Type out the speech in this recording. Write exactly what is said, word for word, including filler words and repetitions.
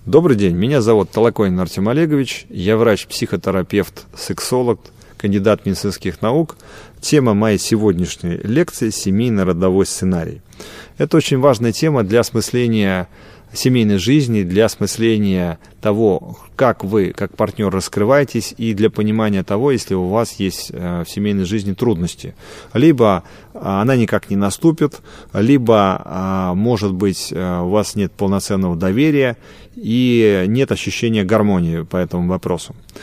Добрый день, меня зовут Толоконин Артем Олегович, я врач-психотерапевт, сексолог, кандидат медицинских наук. Тема моей сегодняшней лекции – семейно-родовой сценарий. Это очень важная тема для осмысления семейной жизни, для осмысления того, как вы, как партнер, раскрываетесь, и для понимания того, если у вас есть в семейной жизни трудности. Либо она никак не наступит, либо, может быть, у вас нет полноценного доверия и нет ощущения гармонии по этому вопросу.